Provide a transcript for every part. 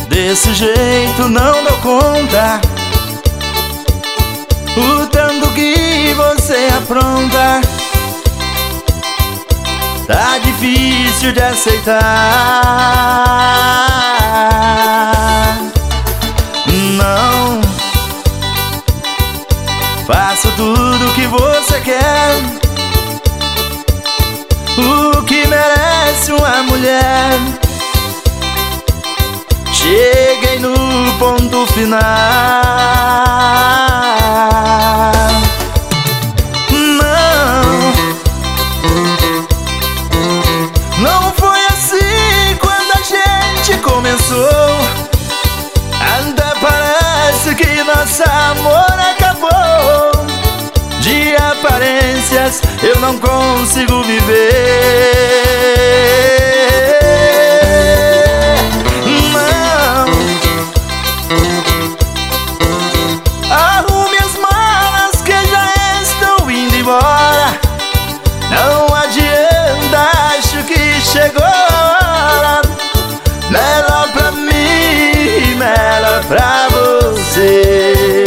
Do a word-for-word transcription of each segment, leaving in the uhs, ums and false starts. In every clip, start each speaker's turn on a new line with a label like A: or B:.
A: Desse jeito não dou conta, o tanto que você apronta. Tá difícil de aceitar. Não faço tudo que você quer, o que merece uma mulher. Cheguei no ponto final. Não, não foi assim quando a gente começou. Até parece que nosso amor acabou. De aparências eu não consigo viver. Arrume as malas que já estou indo embora. Não adianta, acho que chegou a hora. Melhor pra mim, melhor pra você.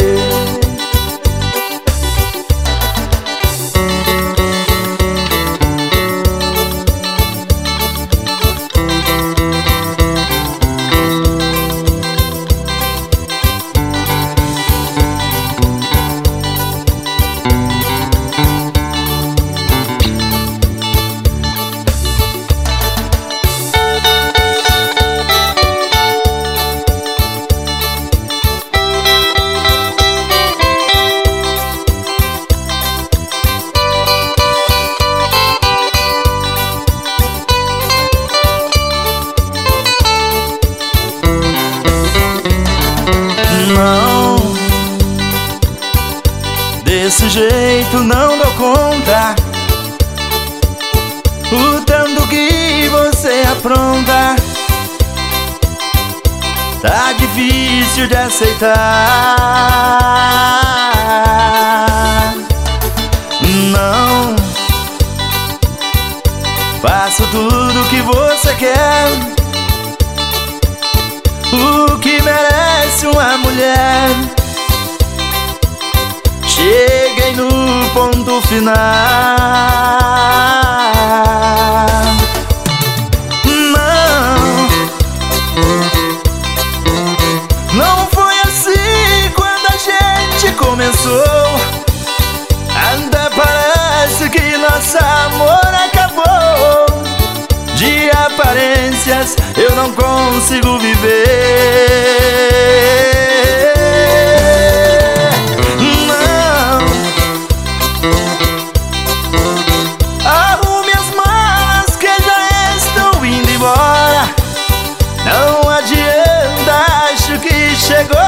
A: Não, desse jeito não dou conta, o tanto que você apronta. Tá difícil de aceitar. Não faço tudo que você quer, o que merece uma mulher. Cheguei no ponto final. Não, não foi assim quando a gente começou. Até parece que nosso amor acabou. De aparências eu não consigo viver. Não, arrume as malas que já estou indo embora. Não adianta, acho que chegou